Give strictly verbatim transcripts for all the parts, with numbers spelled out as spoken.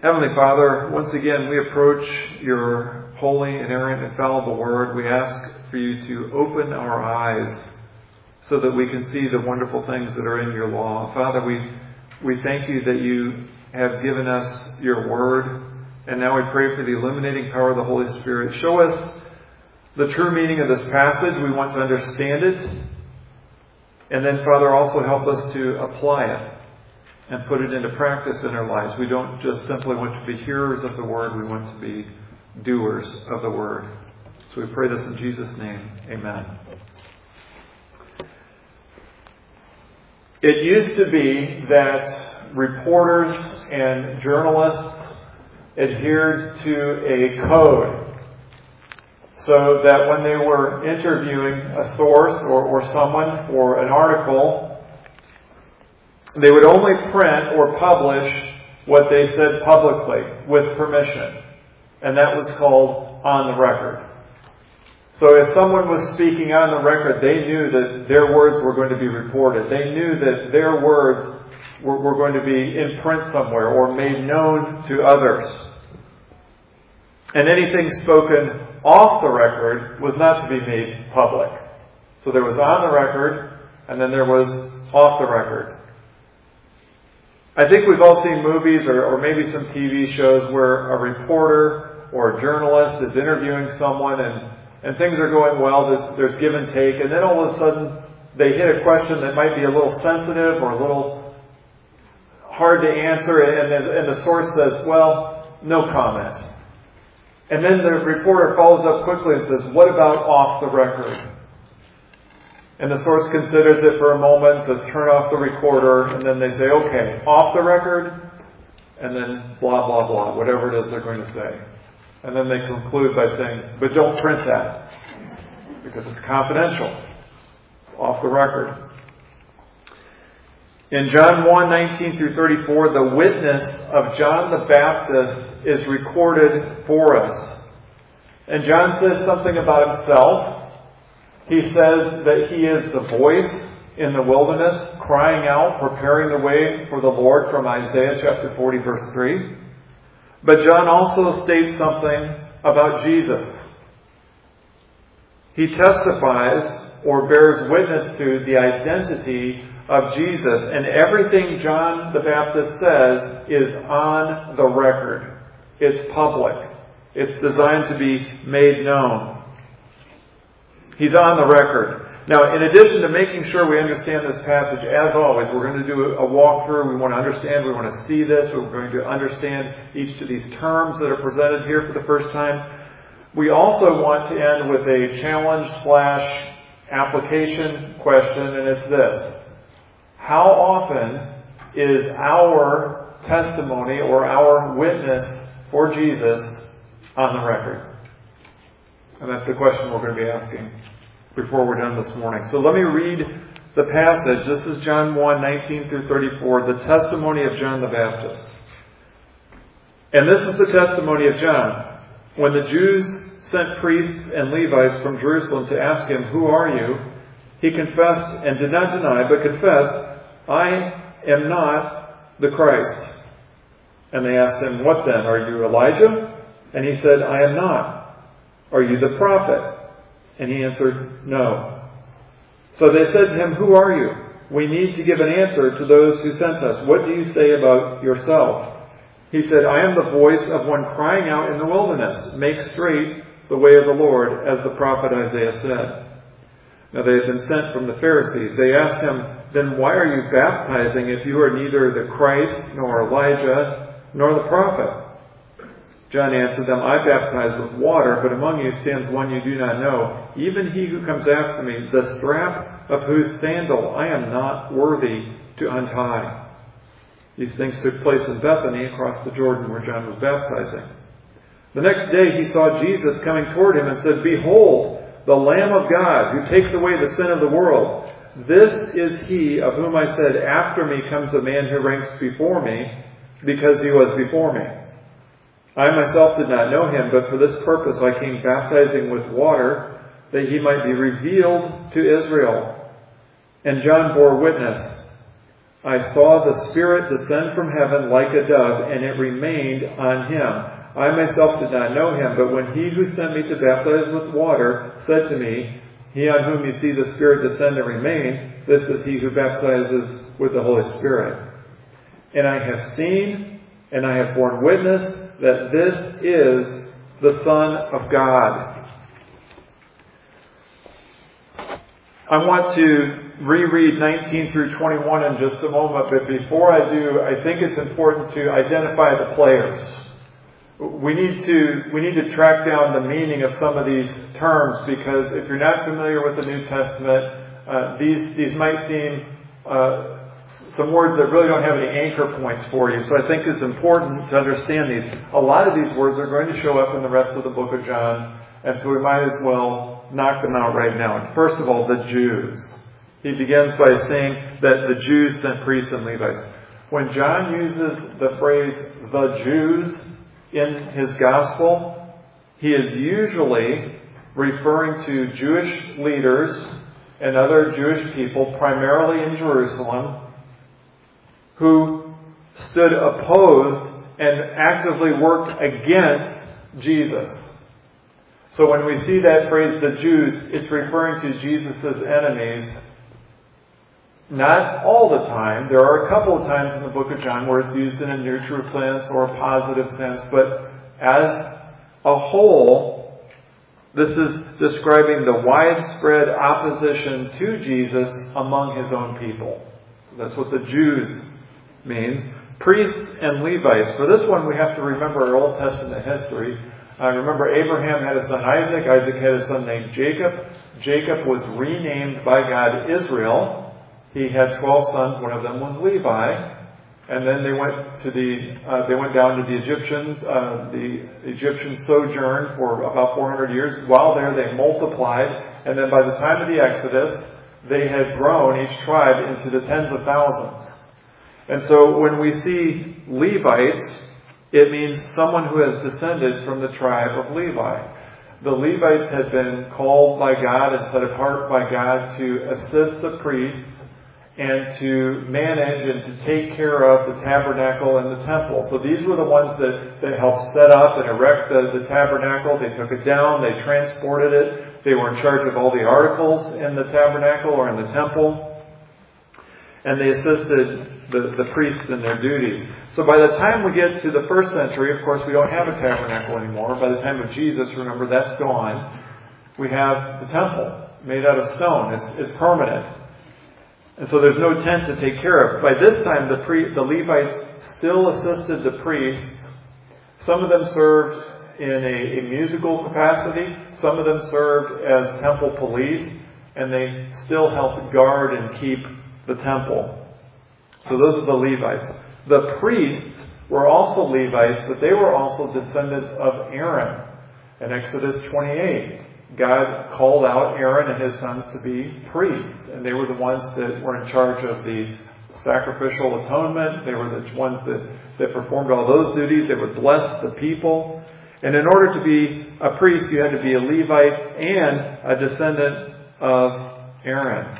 Heavenly Father, once again we approach your holy, inerrant, infallible word. We ask for you to open our eyes so that we can see the wonderful things that are in your law. Father, we, we thank you that you have given us your word, and now we pray for the illuminating power of the Holy Spirit. Show us the true meaning of this passage. We want to understand it. And then, Father, also help us to apply it and put it into practice in our lives. We don't just simply want to be hearers of the word. We want to be doers of the word. So we pray this in Jesus' name. Amen. It used to be that reporters and journalists adhered to a code so that when they were interviewing a source or, or someone for an article, they would only print or publish what they said publicly with permission. And that was called on the record. So if someone was speaking on the record, they knew that their words were going to be reported. They knew that their words were, were going to be in print somewhere or made known to others. And anything spoken off the record was not to be made public. So there was on the record, and then there was off the record. I think we've all seen movies or, or maybe some T V shows where a reporter or a journalist is interviewing someone and, and things are going well, there's, there's give and take, and then all of a sudden they hit a question that might be a little sensitive or a little hard to answer, and, and, and the source says, well, no comment. And then the reporter follows up quickly and says, what about off the record? And the source considers it for a moment, says turn off the recorder, and then they say, okay, off the record, and then blah, blah, blah, whatever it is they're going to say. And then they conclude by saying, but don't print that, because it's confidential. It's off the record. In John one, nineteen through thirty-four, the witness of John the Baptist is recorded for us. And John says something about himself. He says that he is the voice in the wilderness, crying out, preparing the way for the Lord, from Isaiah chapter forty, verse three. But John also states something about Jesus. He testifies or bears witness to the identity of Jesus. And everything John the Baptist says is on the record. It's public. It's designed to be made known. He's on the record. Now, in addition to making sure we understand this passage, as always, we're going to do a walkthrough. We want to understand. We want to see this. We're going to understand each of these terms that are presented here for the first time. We also want to end with a challenge slash application question, and it's this. How often is our testimony or our witness for Jesus on the record? And that's the question we're going to be asking before we're done this morning. So let me read the passage. This is John one, nineteen through thirty-four, the testimony of John the Baptist. And this is the testimony of John. When the Jews sent priests and Levites from Jerusalem to ask him, who are you? He confessed and did not deny, but confessed, I am not the Christ. And they asked him, what then? Are you Elijah? And he said, I am not. Are you the prophet? And he answered, no. So they said to him, who are you? We need to give an answer to those who sent us. What do you say about yourself? He said, I am the voice of one crying out in the wilderness, make straight the way of the Lord, as the prophet Isaiah said. Now they had been sent from the Pharisees. They asked him, then why are you baptizing if you are neither the Christ, nor Elijah, nor the prophet? John answered them, I baptize with water, but among you stands one you do not know, even he who comes after me, the strap of whose sandal I am not worthy to untie. These things took place in Bethany, across the Jordan, where John was baptizing. The next day he saw Jesus coming toward him and said, behold, the Lamb of God, who takes away the sin of the world. This is he of whom I said, after me comes a man who ranks before me, because he was before me. I myself did not know him, but for this purpose I came baptizing with water, that he might be revealed to Israel. And John bore witness, I saw the Spirit descend from heaven like a dove, and it remained on him. I myself did not know him, but when he who sent me to baptize with water said to me, He on whom you see the Spirit descend and remain, this is he who baptizes with the Holy Spirit. And I have seen, and I have borne witness, that this is the Son of God. I want to reread nineteen through twenty-one in just a moment, but before I do, I think it's important to identify the players. We need to we need to track down the meaning of some of these terms, because if you're not familiar with the New Testament, uh, these these might seem uh, some words that really don't have any anchor points for you. So I think it's important to understand these. A lot of these words are going to show up in the rest of the book of John, and so we might as well knock them out right now. First of all, the Jews. He begins by saying that the Jews sent priests and Levites. When John uses the phrase the Jews in his gospel, he is usually referring to Jewish leaders and other Jewish people, primarily in Jerusalem, who stood opposed and actively worked against Jesus. So when we see that phrase, the Jews, it's referring to Jesus' enemies. Not all the time. There are a couple of times in the book of John where it's used in a neutral sense or a positive sense, but as a whole, this is describing the widespread opposition to Jesus among his own people. So that's what the Jews means. Priests and Levites. For this one, we have to remember our Old Testament history. Uh, remember, Abraham had a son Isaac. Isaac had a son named Jacob. Jacob was renamed by God Israel. He had twelve sons. One of them was Levi. And then they went to the uh, they went down to the Egyptians. Uh, the Egyptians sojourned for about four hundred years. While there, they multiplied, and then by the time of the Exodus, they had grown, each tribe, into the tens of thousands. And so when we see Levites, it means someone who has descended from the tribe of Levi. The Levites had been called by God and set apart by God to assist the priests and to manage and to take care of the tabernacle and the temple. So these were the ones that, that helped set up and erect the, the tabernacle. They took it down. They transported it. They were in charge of all the articles in the tabernacle or in the temple. And they assisted the, the priests in their duties. So by the time we get to the first century, of course, we don't have a tabernacle anymore. By the time of Jesus, remember, that's gone. We have the temple made out of stone. It's, it's permanent. And so there's no tent to take care of. By this time, the, pre, the Levites still assisted the priests. Some of them served in a, a musical capacity. Some of them served as temple police. And they still helped guard and keep the temple. So those are the Levites. The priests were also Levites, but they were also descendants of Aaron. In Exodus twenty-eight, God called out Aaron and his sons to be priests. And they were the ones that were in charge of the sacrificial atonement. They were the ones that, that performed all those duties. They would bless the people. And in order to be a priest, you had to be a Levite and a descendant of Aaron.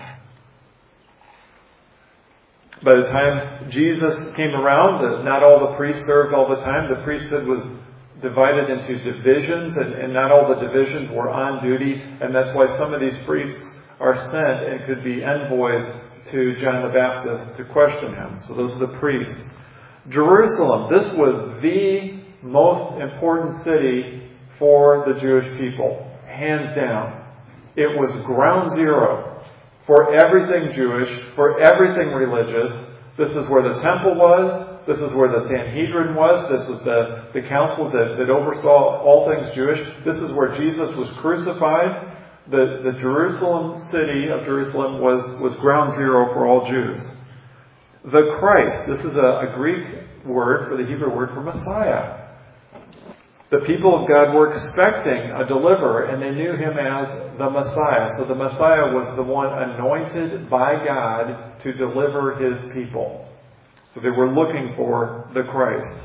By the time Jesus came around, not all the priests served all the time. The priesthood was divided into divisions, and, and not all the divisions were on duty. And that's why some of these priests are sent and could be envoys to John the Baptist to question him. So those are the priests. Jerusalem. This was the most important city for the Jewish people. Hands down. It was ground zero for everything Jewish, for everything religious. This is where the temple was. This is where the Sanhedrin was. This was the, the council that, that oversaw all things Jewish. This is where Jesus was crucified. The, the Jerusalem city of Jerusalem was, was ground zero for all Jews. The Christ. This is a, a Greek word for the Hebrew word for Messiah. The people of God were expecting a deliverer, and they knew him as the Messiah. So the Messiah was the one anointed by God to deliver his people. So they were looking for the Christ.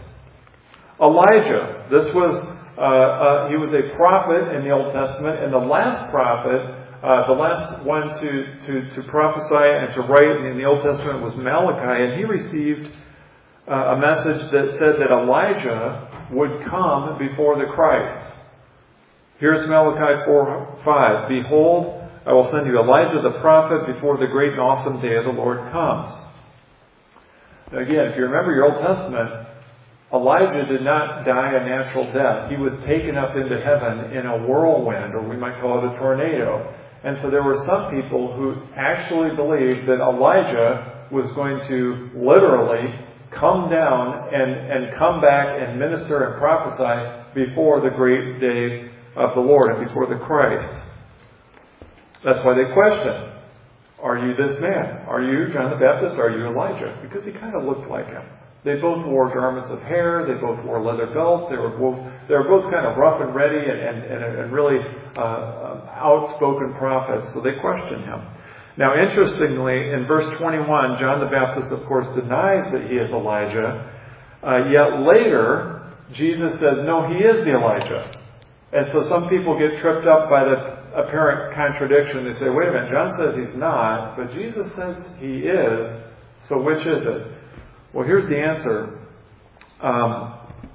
Elijah. This was, uh, uh, he was a prophet in the Old Testament, and the last prophet uh, the last one to, to, to prophesy and to write in the Old Testament was Malachi, and he received uh, a message that said that Elijah would come before the Christ. Here's Malachi four five. Behold, I will send you Elijah the prophet before the great and awesome day of the Lord comes. Now again, if you remember your Old Testament, Elijah did not die a natural death. He was taken up into heaven in a whirlwind, or we might call it a tornado. And so there were some people who actually believed that Elijah was going to literally come down and, and come back and minister and prophesy before the great day of the Lord and before the Christ. That's why they question, are you this man? Are you John the Baptist? Are you Elijah? Because he kind of looked like him. They both wore garments of hair. They both wore leather belts. They were both they were both kind of rough and ready and and, and, and really uh, outspoken prophets. So they questioned him. Now, interestingly, in verse twenty-one, John the Baptist, of course, denies that he is Elijah. Uh, yet later, Jesus says, no, he is the Elijah. And so some people get tripped up by the apparent contradiction. They say, wait a minute, John says he's not, but Jesus says he is. So which is it? Well, here's the answer. Um,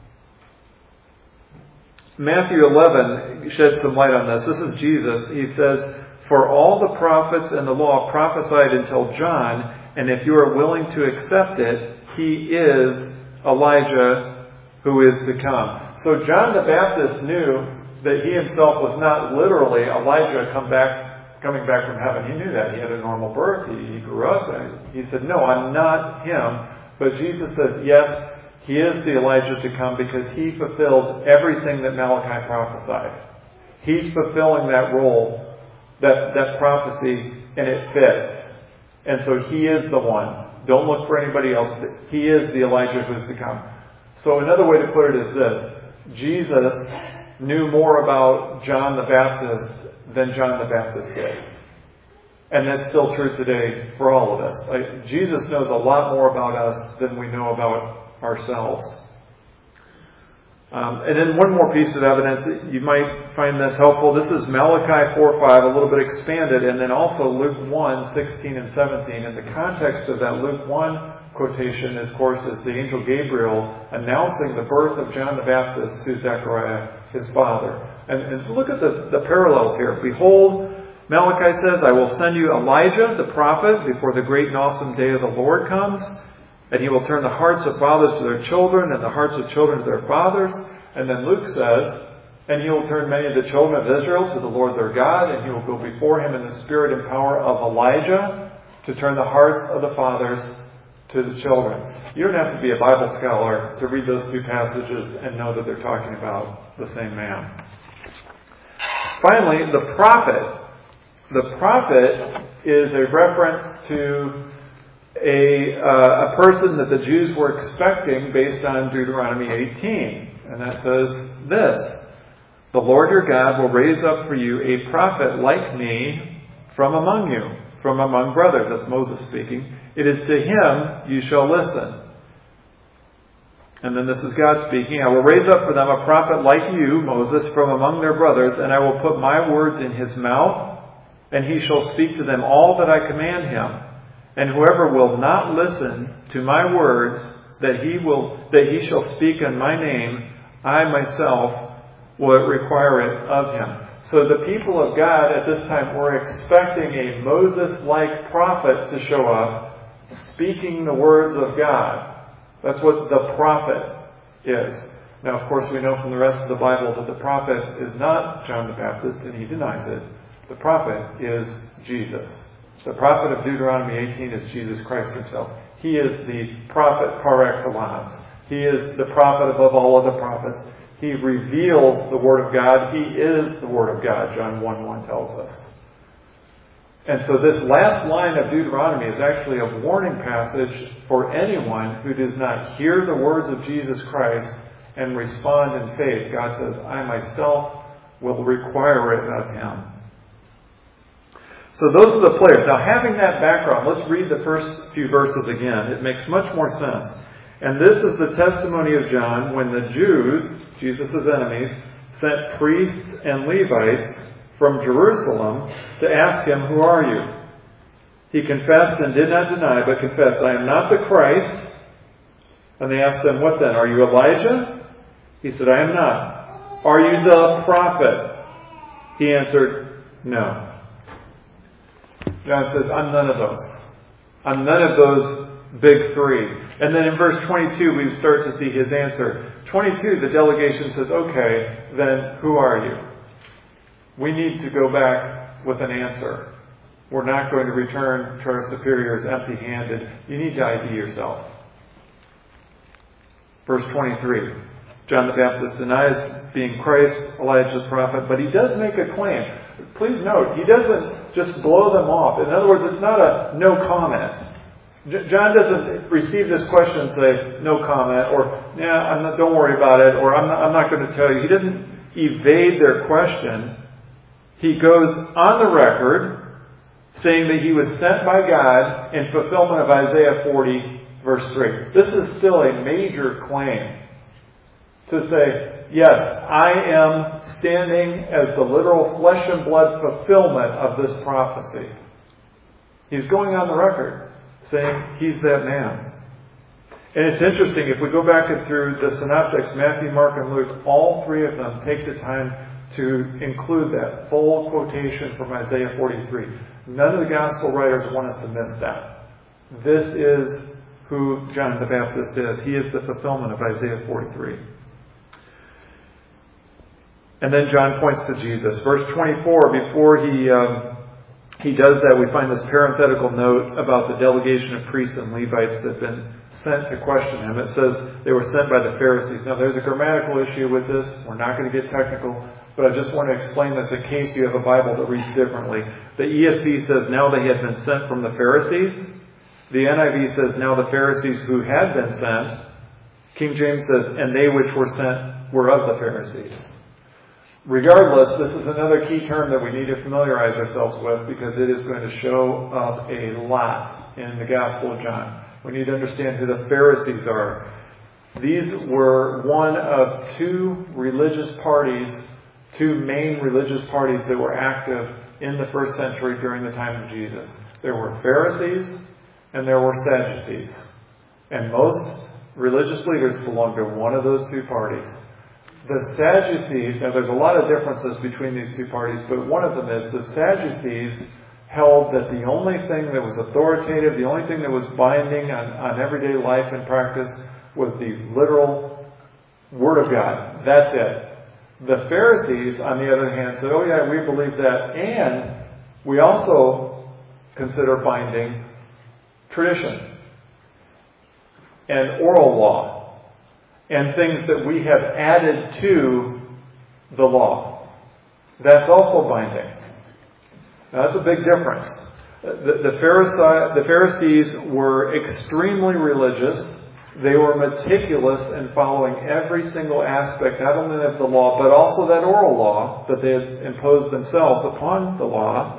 Matthew eleven sheds some light on this. This is Jesus. He says, for all the prophets and the law prophesied until John, and if you are willing to accept it, he is Elijah who is to come. So John the Baptist knew that he himself was not literally Elijah come back, coming back from heaven. He knew that. He had a normal birth. He, he grew up. And he said, no, I'm not him. But Jesus says, yes, he is the Elijah to come because he fulfills everything that Malachi prophesied. He's fulfilling that role, that, that prophecy, and it fits. And so he is the one. Don't look for anybody else. He is the Elijah who's to come. So another way to put it is this. Jesus knew more about John the Baptist than John the Baptist did. And that's still true today for all of us. Like, Jesus knows a lot more about us than we know about ourselves. Um, and then one more piece of evidence, you might find this helpful. This is Malachi four five, a little bit expanded, and then also Luke one sixteen and seventeen. And the context of that Luke one quotation, of course, is the angel Gabriel announcing the birth of John the Baptist to Zechariah, his father. And, and look at the, the parallels here. Behold, Malachi says, I will send you Elijah, the prophet, before the great and awesome day of the Lord comes. And he will turn the hearts of fathers to their children and the hearts of children to their fathers. And then Luke says, and he will turn many of the children of Israel to the Lord their God. And he will go before him in the spirit and power of Elijah to turn the hearts of the fathers to the children. You don't have to be a Bible scholar to read those two passages and know that they're talking about the same man. Finally, the prophet. The prophet is a reference to a, uh, a person that the Jews were expecting based on Deuteronomy eighteen. And that says this, the Lord your God will raise up for you a prophet like me from among you, from among brothers. That's Moses speaking. It is to him you shall listen. And then this is God speaking. I will raise up for them a prophet like you, Moses, from among their brothers, and I will put my words in his mouth, and he shall speak to them all that I command him. And whoever will not listen to my words, that he will that he shall speak in my name, I myself will require it of him. So the people of God at this time were expecting a Moses-like prophet to show up, speaking the words of God. That's what the prophet is. Now, of course, we know from the rest of the Bible that the prophet is not John the Baptist, and he denies it. The prophet is Jesus. The prophet of Deuteronomy eighteen is Jesus Christ himself. He is the prophet par excellence. He is the prophet above all other prophets. He reveals the Word of God. He is the Word of God, John one one tells us. And so this last line of Deuteronomy is actually a warning passage for anyone who does not hear the words of Jesus Christ and respond in faith. God says, I myself will require it of him. So those are the players. Now, having that background, let's read the first few verses again. It makes much more sense. And this is the testimony of John when the Jews, Jesus' enemies, sent priests and Levites from Jerusalem to ask him, "Who are you?" He confessed and did not deny, but confessed, "I am not the Christ." And they asked him, "What then? Are you Elijah?" He said, "I am not." "Are you the prophet?" He answered, "No." John says, "I'm none of those. I'm none of those big three." And then in verse twenty-two, we start to see his answer. twenty-two, the delegation says, "Okay, then who are you? We need to go back with an answer. We're not going to return to our superiors empty-handed. You need to I D yourself." Verse twenty-three, John the Baptist denies being Christ, Elijah the prophet, but he does make a claim. Please note, he doesn't just blow them off. In other words, it's not a no comment. John doesn't receive this question and say, "No comment," or "Yeah, I'm not, don't worry about it," or I'm not, I'm not going to tell you. He doesn't evade their question. He goes on the record saying that he was sent by God in fulfillment of Isaiah forty, verse three. This is still a major claim to say, yes, I am standing as the literal flesh and blood fulfillment of this prophecy. He's going on the record saying he's that man. And it's interesting, if we go back and through the synoptics, Matthew, Mark, and Luke, all three of them take the time to include that full quotation from Isaiah forty-three. None of the gospel writers want us to miss that. This is who John the Baptist is. He is the fulfillment of Isaiah forty-three. And then John points to Jesus. Verse twenty-four, before he um, he does that, we find this parenthetical note about the delegation of priests and Levites that have been sent to question him. It says they were sent by the Pharisees. Now, there's a grammatical issue with this. We're not going to get technical, but I just want to explain this in case you have a Bible that reads differently. The E S V says, "Now they had been sent from the Pharisees." The N I V says, "Now the Pharisees who had been sent." King James says, "And they which were sent were of the Pharisees." Regardless, this is another key term that we need to familiarize ourselves with because it is going to show up a lot in the Gospel of John. We need to understand who the Pharisees are. These were one of two religious parties, two main religious parties that were active in the first century during the time of Jesus. There were Pharisees and there were Sadducees. And most religious leaders belonged to one of those two parties. The Sadducees, now there's a lot of differences between these two parties, but one of them is the Sadducees held that the only thing that was authoritative, the only thing that was binding on, on everyday life and practice was the literal Word of God. That's it. The Pharisees, on the other hand, said, "Oh yeah, we believe that, and we also consider binding tradition and oral law and things that we have added to the law. That's also binding." Now, that's a big difference. The, the, Pharisee, the Pharisees were extremely religious. They were meticulous in following every single aspect, not only of the law, but also that oral law that they had imposed themselves upon the law.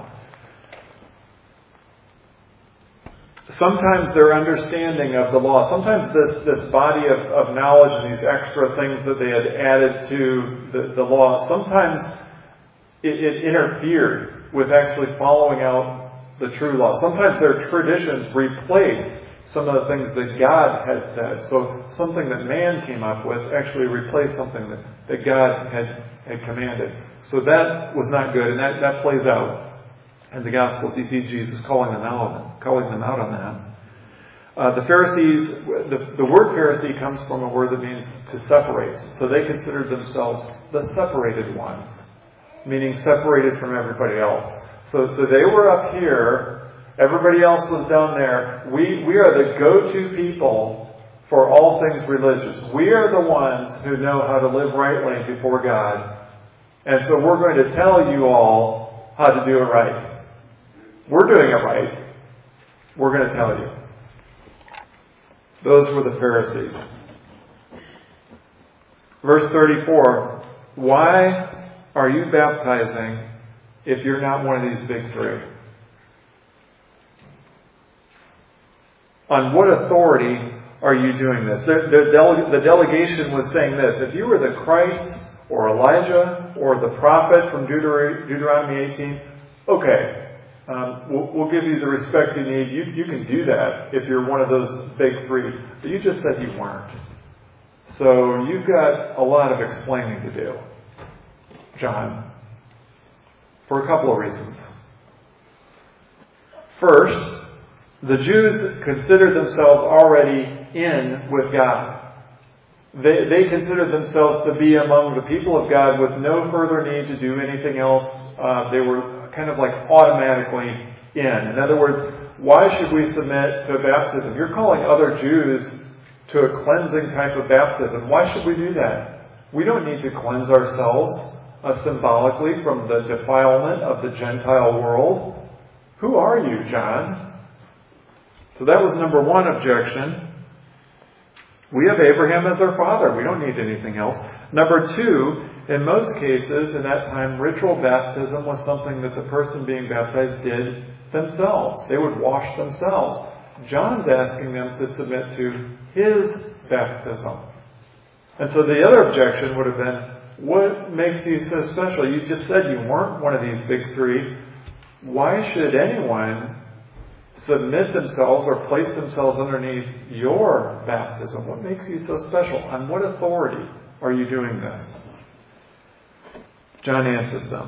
Sometimes their understanding of the law, sometimes this, this body of, of knowledge and these extra things that they had added to the, the law, sometimes it, it interfered with actually following out the true law. Sometimes their traditions replaced some of the things that God had said. So something that man came up with actually replaced something that, that God had, had commanded. So that was not good, and that, that plays out. In the Gospels, you see Jesus calling them out, calling them out on that. Uh, the Pharisees, the, the word Pharisee comes from a word that means to separate. So they considered themselves the separated ones, meaning separated from everybody else. So, so they were up here, everybody else was down there. We, we are the go-to people for all things religious. We are the ones who know how to live rightly before God. And so we're going to tell you all how to do it right. We're doing it right. We're going to tell you. Those were the Pharisees. Verse thirty-four. Why are you baptizing if you're not one of these big three? On what authority are you doing this? The, the, dele- the delegation was saying this. If you were the Christ or Elijah or the prophet from Deuter- Deuteronomy eighteen, okay, um, we'll, we'll give you the respect you need. You, you can do that if you're one of those big three. But you just said you weren't. So you've got a lot of explaining to do, John, for a couple of reasons. First, the Jews considered themselves already in with God. They, they considered themselves to be among the people of God with no further need to do anything else. Uh, they were kind of like automatically in. In other words, why should we submit to baptism? You're calling other Jews to a cleansing type of baptism. Why should we do that? We don't need to cleanse ourselves uh, symbolically from the defilement of the Gentile world. Who are you, John? So that was number one objection. We have Abraham as our father. We don't need anything else. Number two, in most cases in that time, ritual baptism was something that the person being baptized did themselves. They would wash themselves. John's asking them to submit to his baptism. And so the other objection would have been, what makes you so special? You just said you weren't one of these big three. Why should anyone submit themselves or place themselves underneath your baptism? What makes you so special? On what authority are you doing this? John answers them.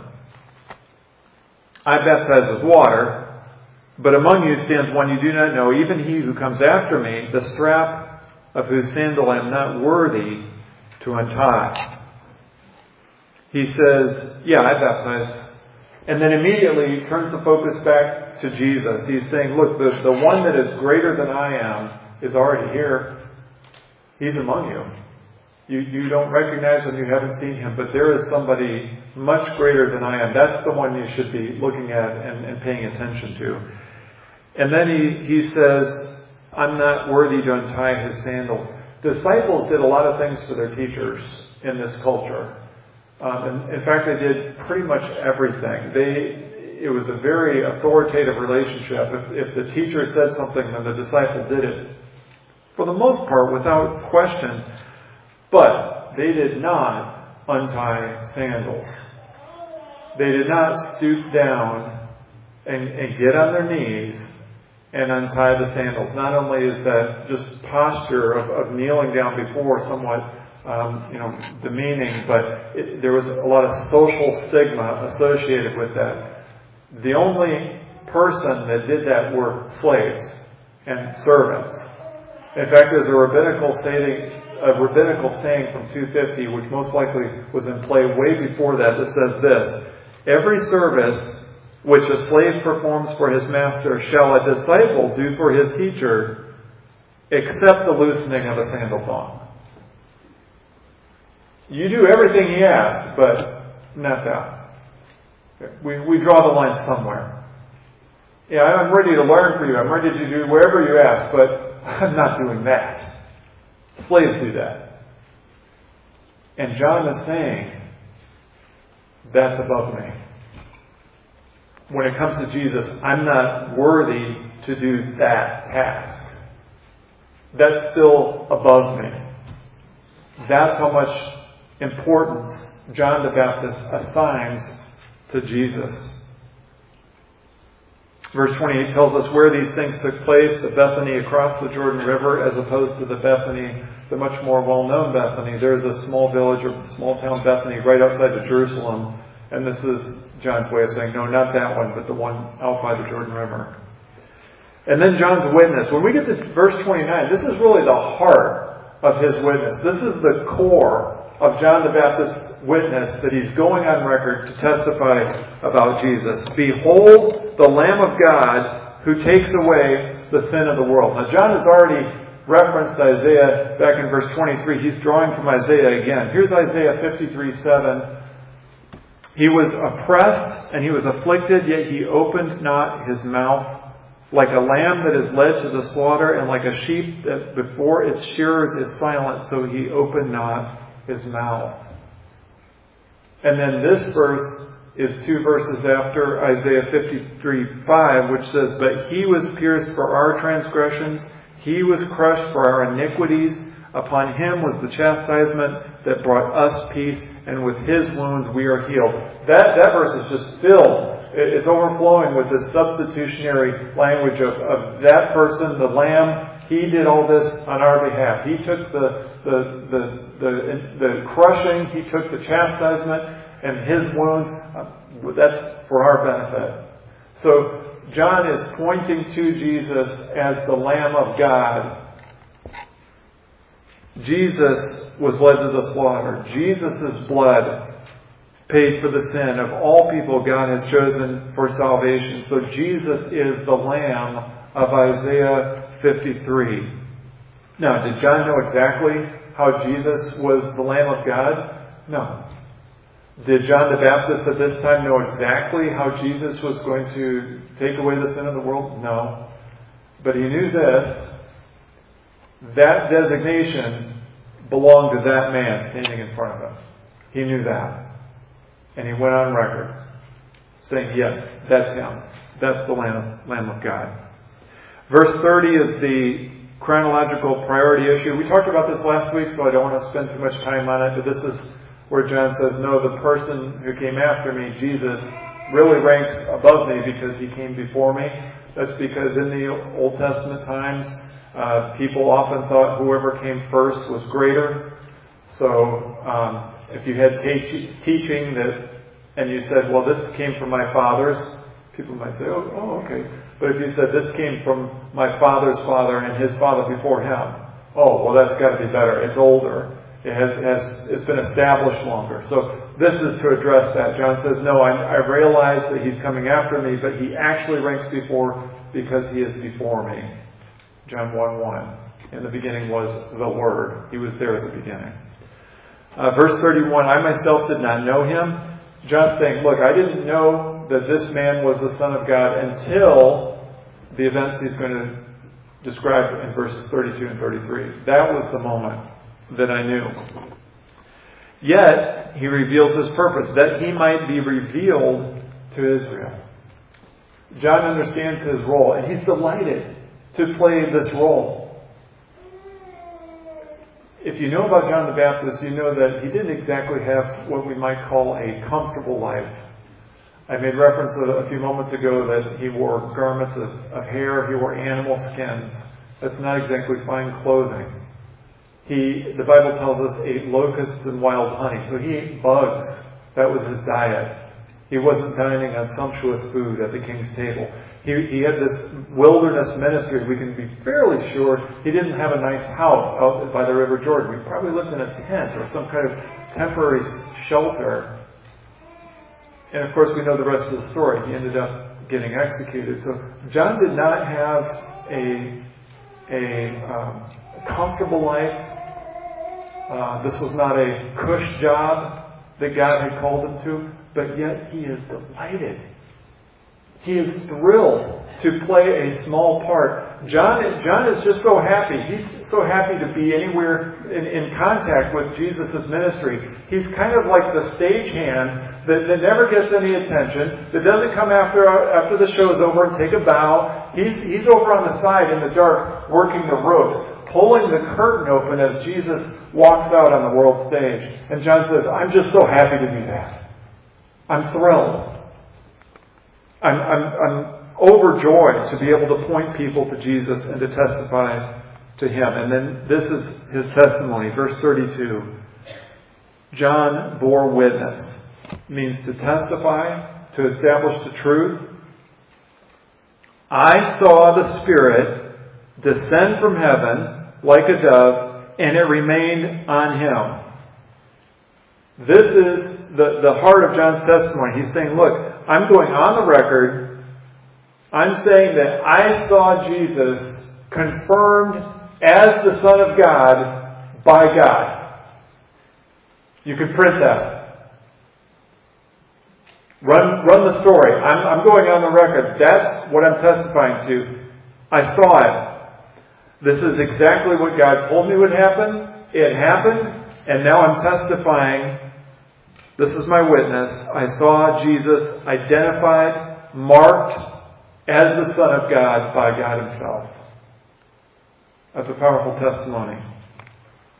I baptize with water, but among you stands one you do not know, even he who comes after me, the strap of whose sandal I am not worthy to untie. He says, yeah, I baptize. And then immediately he turns the focus back to Jesus. He's saying, look, the, the one that is greater than I am is already here. He's among you. You you don't recognize him, you haven't seen him, but there is somebody much greater than I am. That's the one you should be looking at and, and paying attention to. And then he, he says, I'm not worthy to untie his sandals. Disciples did a lot of things for their teachers in this culture. Um, and in fact, they did pretty much everything. They, it was a very authoritative relationship. If, if the teacher said something, then the disciple did it. For the most part, without question. But they did not untie sandals. They did not stoop down and, and get on their knees and untie the sandals. Not only is that just posture of, of kneeling down before somewhat Um, you know, demeaning, but it, there was a lot of social stigma associated with that. The only person that did that were slaves and servants. In fact, there's a rabbinical saying, a rabbinical saying from two fifty, which most likely was in play way before that, that says this: every service which a slave performs for his master shall a disciple do for his teacher, except the loosening of a sandal thong. You do everything he asks, but not that. We we draw the line somewhere. Yeah, I'm ready to learn for you. I'm ready to do wherever you ask, but I'm not doing that. Slaves do that. And John is saying, that's above me. When it comes to Jesus, I'm not worthy to do that task. That's still above me. That's how much importance John the Baptist assigns to Jesus. Verse twenty-eight tells us where these things took place, the Bethany across the Jordan River, as opposed to the Bethany, the much more well-known Bethany. There's a small village or small town Bethany right outside of Jerusalem, and this is John's way of saying, no, not that one, but the one out by the Jordan River. And then John's witness. When we get to verse twenty-nine, this is really the heart of his witness. This is the core of John the Baptist's witness that he's going on record to testify about Jesus. Behold the Lamb of God who takes away the sin of the world. Now John has already referenced Isaiah back in verse twenty-three. He's drawing from Isaiah again. Here's Isaiah fifty-three seven. He was oppressed and he was afflicted, yet he opened not his mouth. Like a lamb that is led to the slaughter, and like a sheep that before its shearers is silent, so he opened not his mouth. And then this verse is two verses after Isaiah fifty-three five, which says, but he was pierced for our transgressions, he was crushed for our iniquities, Upon him was the chastisement that brought us peace, and with his wounds we are healed. That, that verse is just filled. It's overflowing with this substitutionary language of, of that person, the Lamb. He did all this on our behalf. He took the, the, the, the, the crushing. He took the chastisement, and his wounds, uh, that's for our benefit. So John is pointing to Jesus as the Lamb of God. Jesus was led to the slaughter. Jesus' blood paid for the sin of all people God has chosen for salvation. So Jesus is the Lamb of Isaiah fifty-three. Now, did John know exactly how Jesus was the Lamb of God? No. Did John the Baptist at this time know exactly how Jesus was going to take away the sin of the world? No. But he knew this. That designation belonged to that man standing in front of him. He knew that. And he went on record saying, yes, that's him. That's the Lamb, Lamb of God. Verse thirty is the chronological priority issue. We talked about this last week, so I don't want to spend too much time on it, but this is where John says, no, the person who came after me, Jesus, really ranks above me because he came before me. That's because in the Old Testament times, uh, people often thought whoever came first was greater. So um, if you had te- teaching that, and you said, well, this came from my fathers, people might say, oh, oh, okay. But if you said, this came from my father's father and his father before him, oh, well, that's got to be better. It's older. It has, it has it's been established longer. So this is to address that. John says, no, I, I realize that he's coming after me, but he actually ranks before because he is before me. John one one. In the beginning was the Word. He was there at the beginning. Uh, verse thirty-one, I myself did not know him. John's saying, look, I didn't know that this man was the Son of God until the events he's going to describe in verses thirty-two and thirty-three. That was the moment that I knew. Yet, he reveals his purpose, that he might be revealed to Israel. John understands his role, and he's delighted to play this role. If you know about John the Baptist, you know that he didn't exactly have what we might call a comfortable life. I made reference a few moments ago that he wore garments of, of hair, he wore animal skins. That's not exactly fine clothing. He, the Bible tells us, ate locusts and wild honey. So he ate bugs. That was his diet. He wasn't dining on sumptuous food at the king's table. He, he had this wilderness ministry. We can be fairly sure he didn't have a nice house out by the River Jordan. He probably lived in a tent or some kind of temporary shelter. And of course we know the rest of the story. He ended up getting executed. So John did not have a, a um, comfortable life. Uh, this was not a cush job that God had called him to, but yet he is delighted. He is thrilled to play a small part. John, John is just so happy. He's so happy to be anywhere in, in contact with Jesus' ministry. He's kind of like the stagehand that, that never gets any attention, that doesn't come after after the show is over and take a bow. He's, he's over on the side in the dark working the ropes, pulling the curtain open as Jesus walks out on the world stage. And John says, I'm just so happy to do that. I'm thrilled. I'm, I'm, I'm overjoyed to be able to point people to Jesus and to testify to him. And then this is his testimony, verse thirty-two. John bore witness. Means to testify, to establish the truth. I saw the Spirit descend from heaven like a dove, and it remained on him. This is the, the heart of John's testimony. He's saying, look, I'm going on the record. I'm saying that I saw Jesus confirmed as the Son of God by God. You can print that. Run, run the story. I'm, I'm going on the record. That's what I'm testifying to. I saw it. This is exactly what God told me would happen. It happened. And now I'm testifying. This is my witness. I saw Jesus identified, marked as the Son of God by God himself. That's a powerful testimony.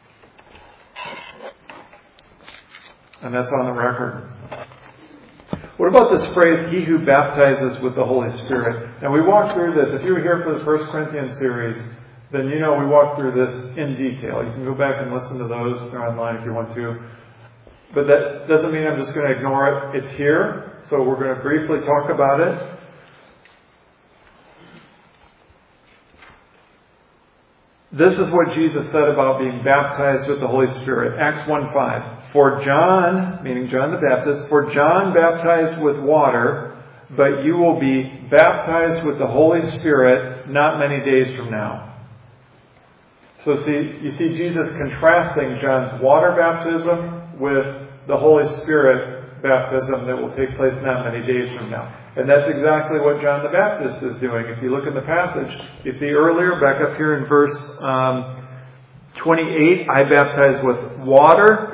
And that's on the record. What about this phrase, he who baptizes with the Holy Spirit? And we walked through this. If you were here for the First Corinthians series, then you know we walked through this in detail. You can go back and listen to those. They're online if you want to. But that doesn't mean I'm just going to ignore it. It's here. So we're going to briefly talk about it. This is what Jesus said about being baptized with the Holy Spirit. Acts one five. For John, meaning John the Baptist, for John baptized with water, but you will be baptized with the Holy Spirit not many days from now. So see, you see Jesus contrasting John's water baptism with the Holy Spirit baptism that will take place not many days from now. And that's exactly what John the Baptist is doing. If you look in the passage, you see earlier, back up here in verse um, twenty-eight, I baptize with water.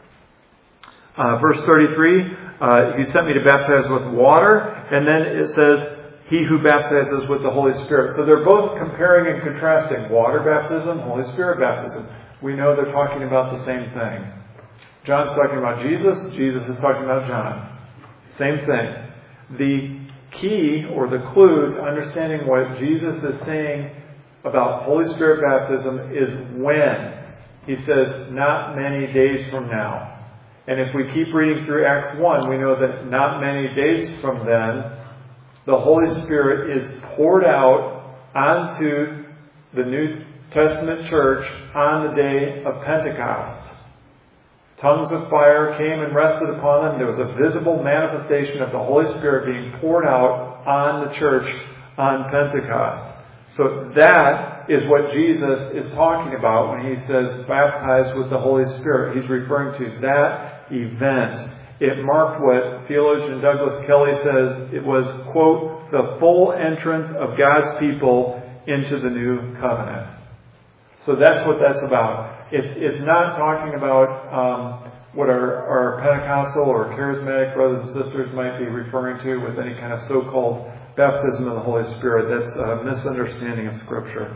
Uh, verse thirty-three, uh, he sent me to baptize with water. And then it says, he who baptizes with the Holy Spirit. So they're both comparing and contrasting water baptism, Holy Spirit baptism. We know they're talking about the same thing. John's talking about Jesus. Jesus is talking about John. Same thing. The key or the clue to understanding what Jesus is saying about Holy Spirit baptism is when. He says, not many days from now. And if we keep reading through Acts one, we know that not many days from then, the Holy Spirit is poured out onto the New Testament church on the day of Pentecost. Tongues of fire came and rested upon them. There was a visible manifestation of the Holy Spirit being poured out on the church on Pentecost. So that is what Jesus is talking about when he says baptized with the Holy Spirit. He's referring to that event. It marked what theologian Douglas Kelly says it was, quote, the full entrance of God's people into the new covenant. So that's what that's about. It's, it's not talking about um, what our, our Pentecostal or charismatic brothers and sisters might be referring to with any kind of so-called baptism of the Holy Spirit. That's a misunderstanding of Scripture.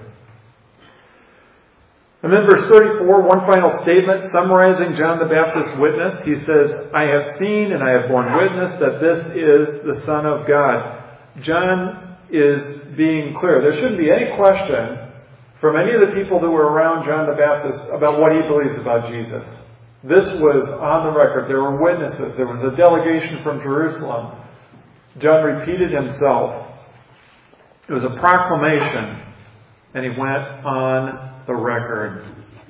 And then verse thirty-four, one final statement summarizing John the Baptist's witness. He says, I have seen and I have borne witness that this is the Son of God. John is being clear. There shouldn't be any question from any of the people that were around John the Baptist about what he believes about Jesus. This was on the record. There were witnesses. There was a delegation from Jerusalem. John repeated himself. It was a proclamation, and he went on the record.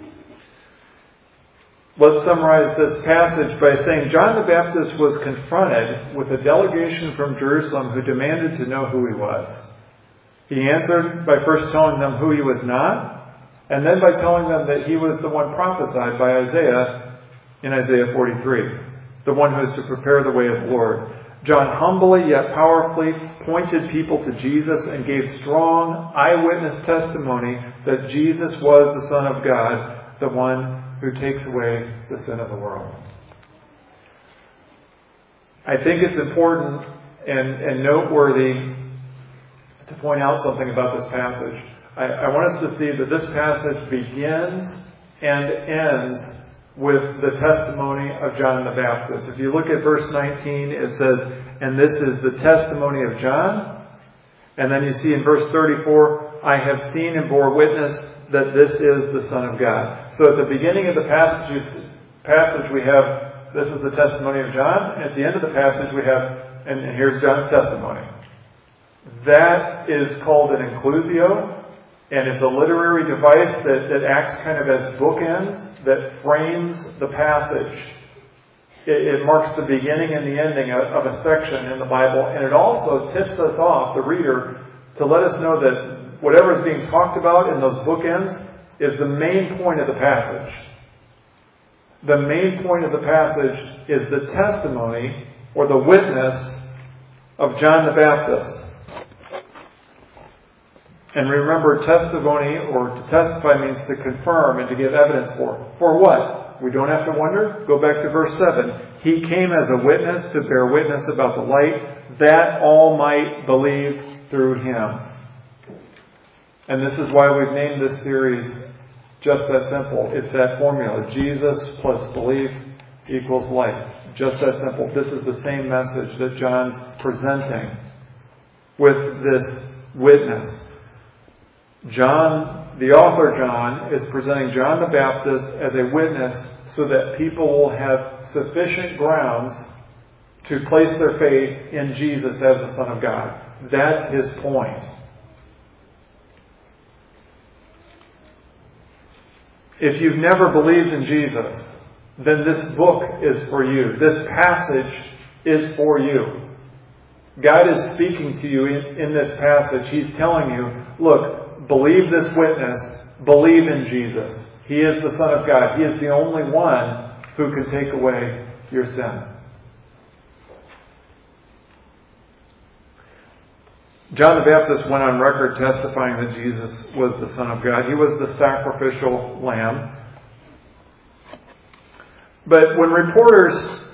Let's summarize this passage by saying John the Baptist was confronted with a delegation from Jerusalem who demanded to know who he was. He answered by first telling them who he was not, and then by telling them that he was the one prophesied by Isaiah in Isaiah forty-three, the one who is to prepare the way of the Lord. John humbly yet powerfully pointed people to Jesus and gave strong eyewitness testimony that Jesus was the Son of God, the one who takes away the sin of the world. I think it's important and, and noteworthy to point out something about this passage. I, I want us to see that this passage begins and ends with the testimony of John the Baptist. If you look at verse nineteen, it says, and this is the testimony of John. And then you see in verse thirty-four, I have seen and bore witness that this is the Son of God. So at the beginning of the passage, passage we have, this is the testimony of John. And at the end of the passage we have, and, and here's John's testimony. That is called an inclusio. And it's a literary device that, that acts kind of as bookends that frames the passage. It, it marks the beginning and the ending of, of a section in the Bible. And it also tips us off, the reader, to let us know that whatever is being talked about in those bookends is the main point of the passage. The main point of the passage is the testimony or the witness of John the Baptist. And remember, testimony or to testify means to confirm and to give evidence for. For what? We don't have to wonder. Go back to verse seven. He came as a witness to bear witness about the light, that all might believe through him. And this is why we've named this series just that simple. It's that formula. Jesus plus belief equals life. Just that simple. This is the same message that John's presenting with this witness. John, the author John, is presenting John the Baptist as a witness so that people will have sufficient grounds to place their faith in Jesus as the Son of God. That's his point. If you've never believed in Jesus, then this book is for you. This passage is for you. God is speaking to you in, in this passage. He's telling you, look, believe this witness. Believe in Jesus. He is the Son of God. He is the only one who can take away your sin. John the Baptist went on record testifying that Jesus was the Son of God. He was the sacrificial lamb. But when reporters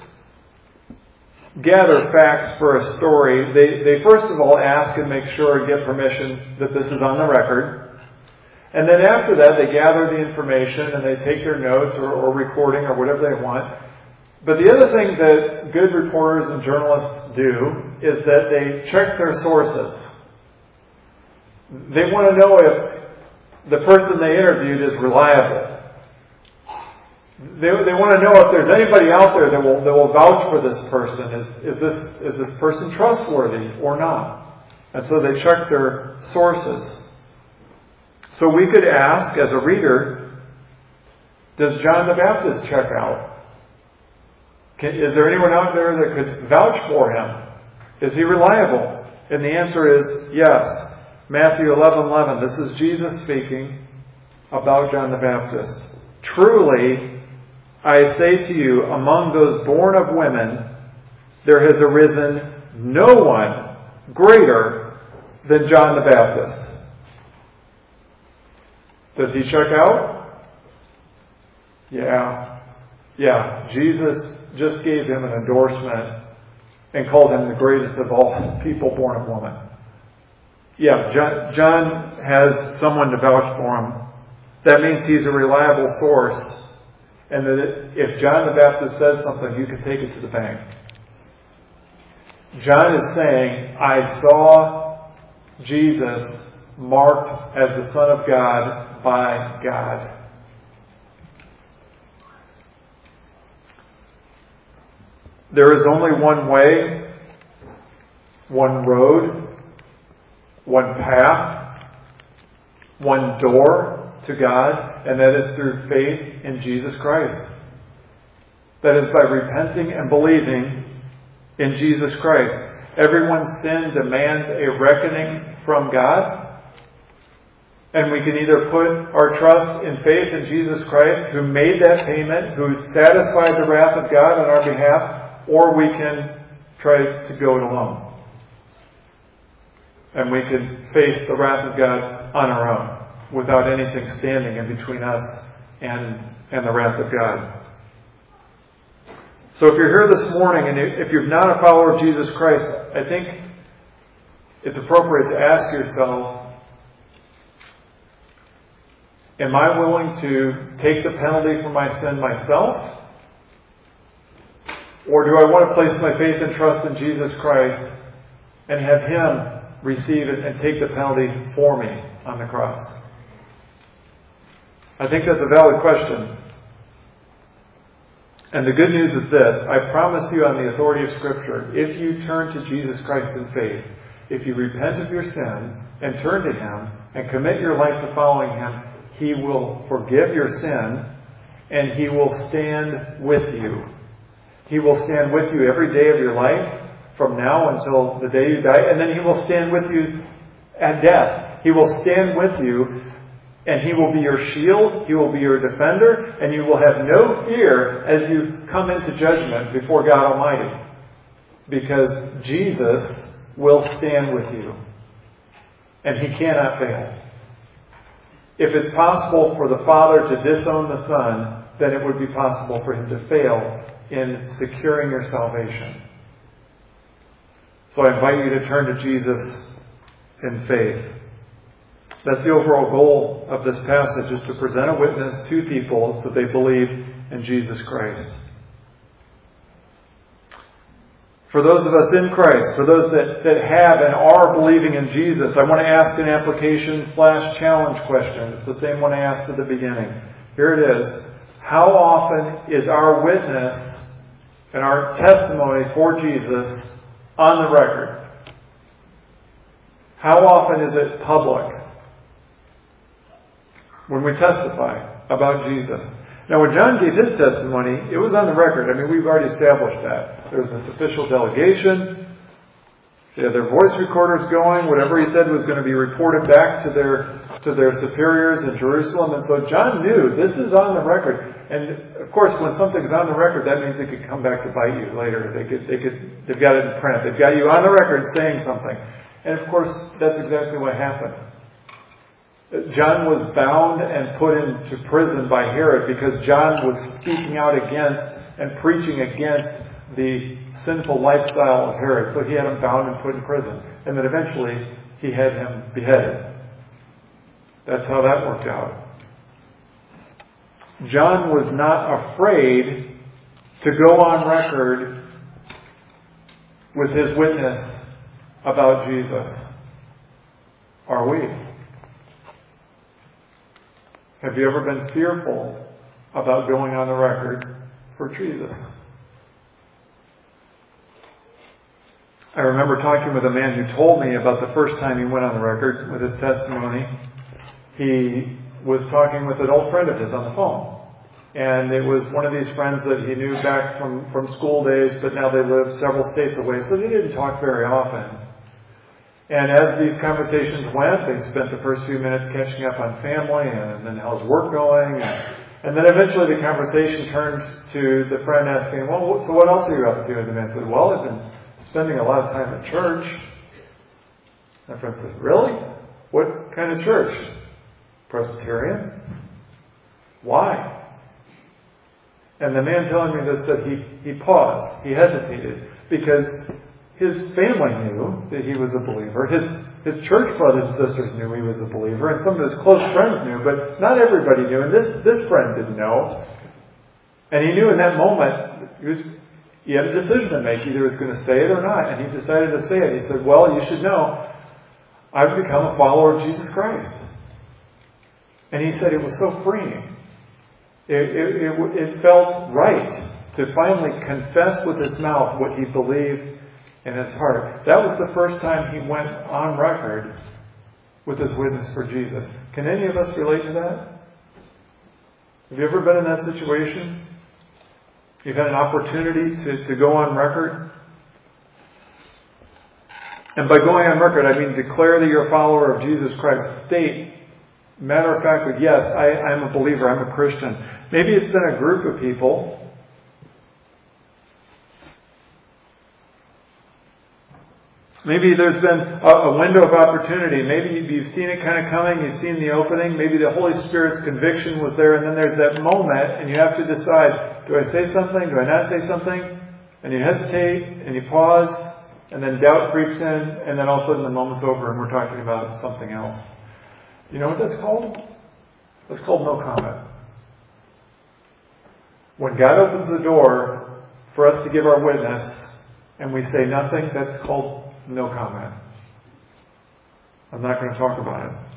gather facts for a story, they, they first of all ask and make sure and get permission that this is on the record. And then after that, they gather the information and they take their notes or, or recording or whatever they want. But the other thing that good reporters and journalists do is that they check their sources. They want to know if the person they interviewed is reliable. They, they want to know if there's anybody out there that will that will vouch for this person. Is is this is this person trustworthy or not? And so they check their sources. So we could ask, as a reader, does John the Baptist check out? Can, is there anyone out there that could vouch for him? Is he reliable? And the answer is yes. Matthew eleven eleven. This is Jesus speaking about John the Baptist. Truly, I say to you, among those born of women, there has arisen no one greater than John the Baptist. Does he check out? Yeah. Yeah. Jesus just gave him an endorsement and called him the greatest of all people born of woman. Yeah, John, John has someone to vouch for him. That means he's a reliable source. And that if John the Baptist says something, you can take it to the bank. John is saying, I saw Jesus marked as the Son of God by God. There is only one way, one road, one path, one door to God, and that is through faith in Jesus Christ. That is by repenting and believing in Jesus Christ. Everyone's sin demands a reckoning from God. And we can either put our trust in faith in Jesus Christ, who made that payment, who satisfied the wrath of God on our behalf, or we can try to go it alone. And we can face the wrath of God on our own, without anything standing in between us and, and the wrath of God. So if you're here this morning and if you're not a follower of Jesus Christ, I think it's appropriate to ask yourself, am I willing to take the penalty for my sin myself? Or do I want to place my faith and trust in Jesus Christ and have Him receive it and take the penalty for me on the cross? I think that's a valid question. And the good news is this. I promise you on the authority of Scripture, if you turn to Jesus Christ in faith, if you repent of your sin and turn to Him and commit your life to following Him, He will forgive your sin and He will stand with you. He will stand with you every day of your life from now until the day you die, and then He will stand with you at death. He will stand with you, and He will be your shield, He will be your defender, and you will have no fear as you come into judgment before God Almighty. Because Jesus will stand with you, and He cannot fail. If it's possible for the Father to disown the Son, then it would be possible for Him to fail in securing your salvation. So I invite you to turn to Jesus in faith. That's the overall goal of this passage, is to present a witness to people so they believe in Jesus Christ. For those of us in Christ, for those that, that have and are believing in Jesus, I want to ask an application slash challenge question. It's the same one I asked at the beginning. Here it is. How often is our witness and our testimony for Jesus on the record? How often is it public? When we testify about Jesus. Now, when John gave his testimony, it was on the record. I mean, we've already established that. There was this official delegation. They had their voice recorders going. Whatever he said was going to be reported back to their to their superiors in Jerusalem. And so John knew this is on the record. And of course, when something's on the record, that means it could come back to bite you later. They could, they could, they've got it in print. They've got you on the record saying something. And of course, that's exactly what happened. John was bound and put into prison by Herod because John was speaking out against and preaching against the sinful lifestyle of Herod. So he had him bound and put in prison. And then eventually he had him beheaded. That's how that worked out. John was not afraid to go on record with his witness about Jesus. Are we? Have you ever been fearful about going on the record for Jesus? I remember talking with a man who told me about the first time he went on the record with his testimony. He was talking with an old friend of his on the phone. And it was one of these friends that he knew back from, from school days, but now they live several states away, so they didn't talk very often. And as these conversations went, they spent the first few minutes catching up on family and then how's work going. And, and then eventually the conversation turned to the friend asking, well, so what else are you up to? And the man said, well, I've been spending a lot of time at church. My friend said, really? What kind of church? Presbyterian. Why? And the man telling me this said he, he paused. He hesitated because his family knew that he was a believer. His his church brothers and sisters knew he was a believer. And some of his close friends knew, but not everybody knew. And this, this friend didn't know. And he knew in that moment he was he had a decision to make. Either he was going to say it or not. And he decided to say it. He said, well, you should know, I've become a follower of Jesus Christ. And he said it was so freeing. It, it, it, it felt right to finally confess with his mouth what he believed in his heart. That was the first time he went on record with his witness for Jesus. Can any of us relate to that? Have you ever been in that situation? You've had an opportunity to, to go on record? And by going on record, I mean declare that you're a follower of Jesus Christ. State, matter of fact, yes, I, I'm a believer, I'm a Christian. Maybe it's been a group of people. Maybe there's been a, a window of opportunity. Maybe you've seen it kind of coming. You've seen the opening. Maybe the Holy Spirit's conviction was there. And then there's that moment and you have to decide, do I say something? Do I not say something? And you hesitate and you pause and then doubt creeps in and then all of a sudden the moment's over and we're talking about something else. You know what that's called? That's called no comment. When God opens the door for us to give our witness and we say nothing, that's called no comment. I'm not going to talk about it.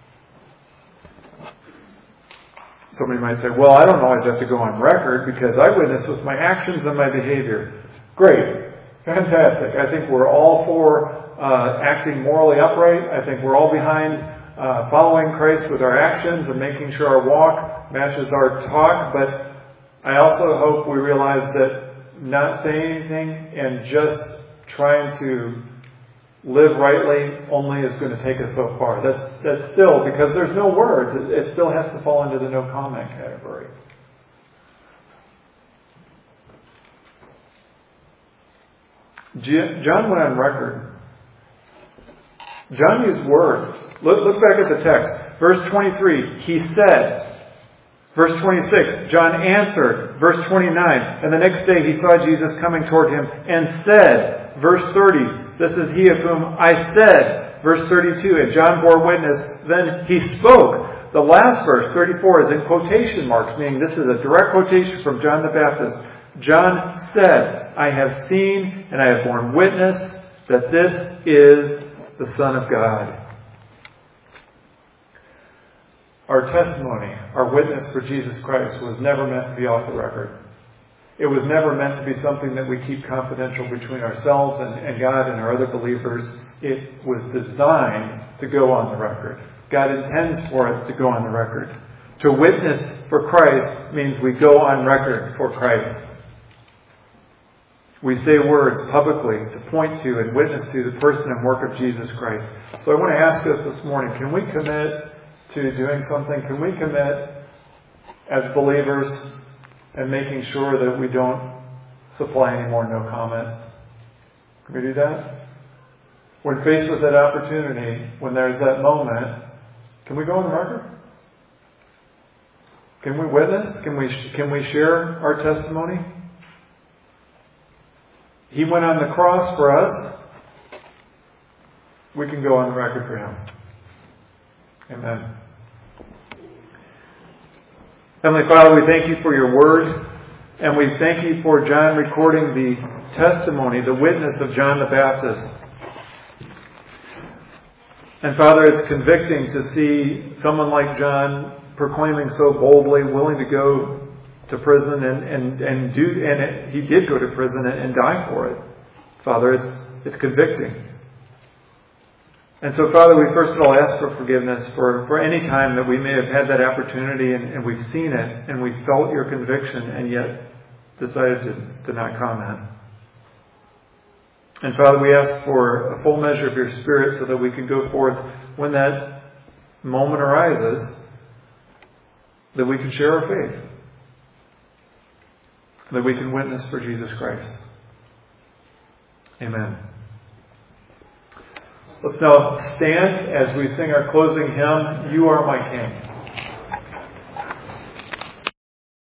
Somebody might say, well, I don't always have to go on record because I witness with my actions and my behavior. Great. Fantastic. I think we're all for uh, acting morally upright. I think we're all behind uh, following Christ with our actions and making sure our walk matches our talk. But I also hope we realize that not saying anything and just trying to live rightly only is going to take us so far. That's that's still, because there's no words, it, it still has to fall into the no comment category. John went on record. John used words. Look, look back at the text. Verse twenty-three, he said. Verse twenty-six, John answered. Verse twenty-nine, and the next day he saw Jesus coming toward him and said. Verse thirty, this is he of whom I said. Verse thirty-two, and John bore witness. Then he spoke. The last verse, thirty-four, is in quotation marks, meaning this is a direct quotation from John the Baptist. John said, I have seen and I have borne witness that this is the Son of God. Our testimony, our witness for Jesus Christ was never meant to be off the record. It was never meant to be something that we keep confidential between ourselves and, and God and our other believers. It was designed to go on the record. God intends for it to go on the record. To witness for Christ means we go on record for Christ. We say words publicly to point to and witness to the person and work of Jesus Christ. So I want to ask us this morning, can we commit to doing something? Can we commit as believers and making sure that we don't supply any more no comments? Can we do that? When faced with that opportunity, when there's that moment, can we go on the record? Can we witness? Can we can we share our testimony? He went on the cross for us. We can go on the record for Him. Amen. Heavenly Father, we thank You for Your Word, and we thank You for John recording the testimony, the witness of John the Baptist. And Father, it's convicting to see someone like John proclaiming so boldly, willing to go to prison and, and, and do, and it, he did go to prison and, and die for it. Father, it's, it's convicting. And so, Father, we first of all ask for forgiveness for, for any time that we may have had that opportunity and, and we've seen it and we felt Your conviction and yet decided to, to not comment. And Father, we ask for a full measure of Your Spirit so that we can go forth when that moment arises, that we can share our faith, that we can witness for Jesus Christ. Amen. Let's now stand as we sing our closing hymn, You Are My King.